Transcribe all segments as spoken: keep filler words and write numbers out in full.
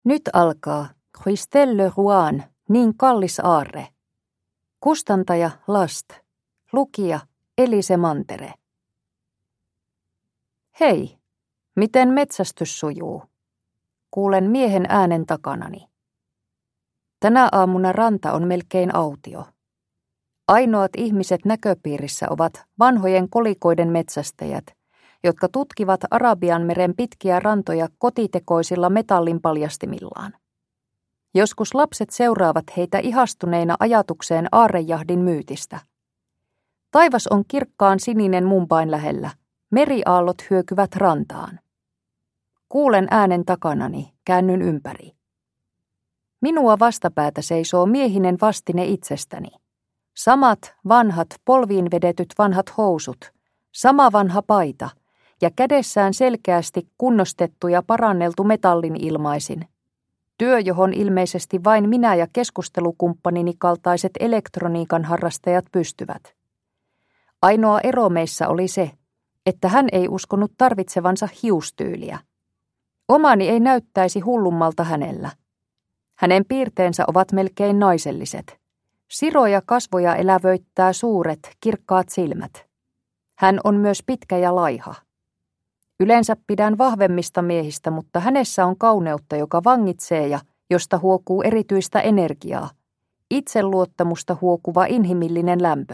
Nyt alkaa Christelle Le Rouen, niin kallis aarre. Kustantaja Last. Lukija Elise Mantere. Hei, miten metsästys sujuu? Kuulen miehen äänen takanani. Tänä aamuna ranta on melkein autio. Ainoat ihmiset näköpiirissä ovat vanhojen kolikoiden metsästäjät, jotka tutkivat Arabianmeren pitkiä rantoja kotitekoisilla metallin paljastimillaan. Joskus lapset seuraavat heitä ihastuneina ajatukseen aarrejahdin myytistä. Taivas on kirkkaan sininen Mumbain lähellä. Meriaallot hyökyvät rantaan. Kuulen äänen takanani, käännyn ympäri. Minua vastapäätä seisoo miehinen vastine itsestäni. Samat vanhat polviin vedetyt vanhat housut, sama vanha paita ja kädessään selkeästi kunnostettu ja paranneltu metallin ilmaisin. Työ, johon ilmeisesti vain minä ja keskustelukumppanini kaltaiset elektroniikan harrastajat pystyvät. Ainoa ero meissä oli se, että hän ei uskonut tarvitsevansa hiustyyliä. Omani ei näyttäisi hullummalta hänellä. Hänen piirteensä ovat melkein naiselliset. Siroja kasvoja elävöittää suuret, kirkkaat silmät. Hän on myös pitkä ja laiha. Yleensä pidän vahvemmista miehistä, mutta hänessä on kauneutta, joka vangitsee ja josta huokuu erityistä energiaa. Itseluottamusta huokuva inhimillinen lämpö.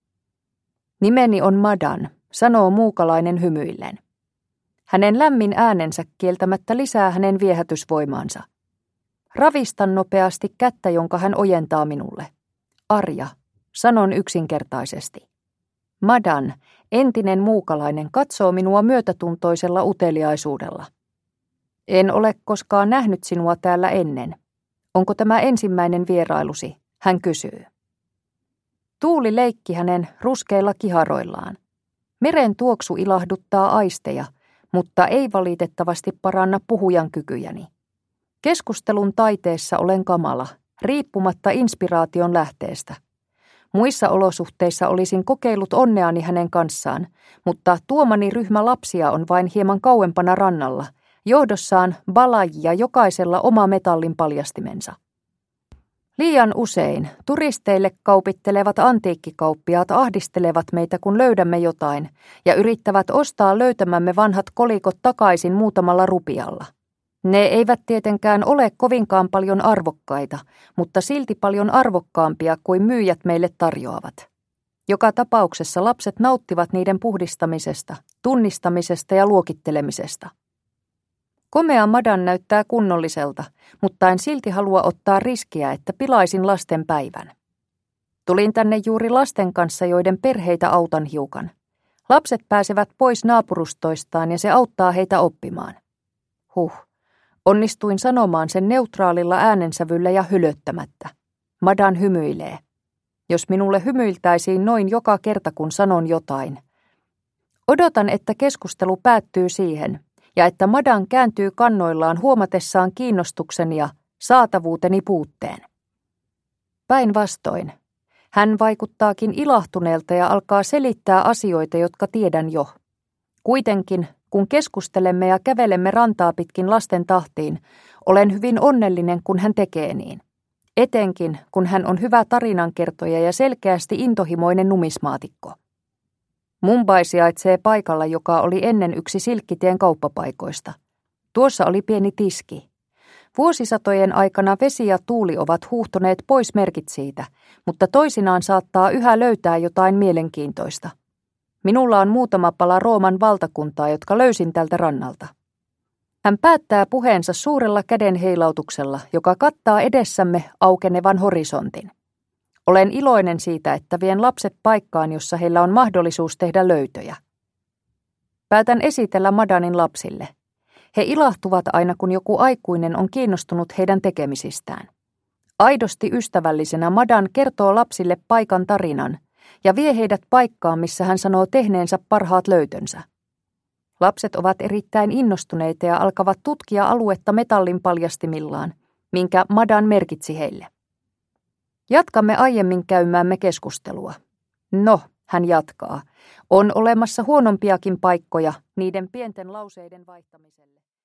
Nimeni on Madan, sanoo muukalainen hymyillen. Hänen lämmin äänensä kieltämättä lisää hänen viehätysvoimaansa. Ravistan nopeasti kättä, jonka hän ojentaa minulle. Arja, sanon yksinkertaisesti. Madan, entinen muukalainen, katsoo minua myötätuntoisella uteliaisuudella. En ole koskaan nähnyt sinua täällä ennen. Onko tämä ensimmäinen vierailusi? Hän kysyy. Tuuli leikki hänen ruskeilla kiharoillaan. Meren tuoksu ilahduttaa aisteja, mutta ei valitettavasti paranna puhujan kykyjäni. Keskustelun taiteessa olen kamala, riippumatta inspiraation lähteestä. Muissa olosuhteissa olisin kokeillut onneani hänen kanssaan, mutta tuomani ryhmä lapsia on vain hieman kauempana rannalla, johdossaan balajia jokaisella oma metallin paljastimensa. Liian usein turisteille kaupittelevat antiikkikauppiaat ahdistelevat meitä, kun löydämme jotain, ja yrittävät ostaa löytämämme vanhat kolikot takaisin muutamalla rupialla. Ne eivät tietenkään ole kovinkaan paljon arvokkaita, mutta silti paljon arvokkaampia kuin myyjät meille tarjoavat. Joka tapauksessa lapset nauttivat niiden puhdistamisesta, tunnistamisesta ja luokittelemisesta. Komea Madan näyttää kunnolliselta, mutta en silti halua ottaa riskiä, että pilaisin lasten päivän. Tulin tänne juuri lasten kanssa, joiden perheitä autan hiukan. Lapset pääsevät pois naapurustoistaan ja se auttaa heitä oppimaan. Huh. Onnistuin sanomaan sen neutraalilla äänensävyllä ja hylöttämättä. Madan hymyilee. Jos minulle hymyiltäisiin noin joka kerta, kun sanon jotain. Odotan, että keskustelu päättyy siihen, ja että Madan kääntyy kannoillaan huomatessaan kiinnostuksen ja saatavuuteni puutteen. Päinvastoin. Hän vaikuttaakin ilahtuneelta ja alkaa selittää asioita, jotka tiedän jo. Kuitenkin, kun keskustelemme ja kävelemme rantaa pitkin lasten tahtiin, olen hyvin onnellinen, kun hän tekee niin. Etenkin, kun hän on hyvä tarinankertoja ja selkeästi intohimoinen numismaatikko. Mumbai sijaitsee paikalla, joka oli ennen yksi Silkkitien kauppapaikoista. Tuossa oli pieni tiski. Vuosisatojen aikana vesi ja tuuli ovat huuhtoneet pois merkit siitä, mutta toisinaan saattaa yhä löytää jotain mielenkiintoista. Minulla on muutama pala Rooman valtakuntaa, jotka löysin tältä rannalta. Hän päättää puheensa suurella käden heilautuksella, joka kattaa edessämme aukenevan horisontin. Olen iloinen siitä, että vien lapset paikkaan, jossa heillä on mahdollisuus tehdä löytöjä. Päätän esitellä Madanin lapsille. He ilahtuvat aina, kun joku aikuinen on kiinnostunut heidän tekemisistään. Aidosti ystävällisenä Madan kertoo lapsille paikan tarinan ja vie heidät paikkaan, missä hän sanoo tehneensä parhaat löytönsä. Lapset ovat erittäin innostuneita ja alkavat tutkia aluetta metallin paljastimillaan, minkä Madan merkitsi heille. Jatkamme aiemmin käymäämme keskustelua. No, hän jatkaa, on olemassa huonompiakin paikkoja niiden pienten lauseiden vaihtamiselle.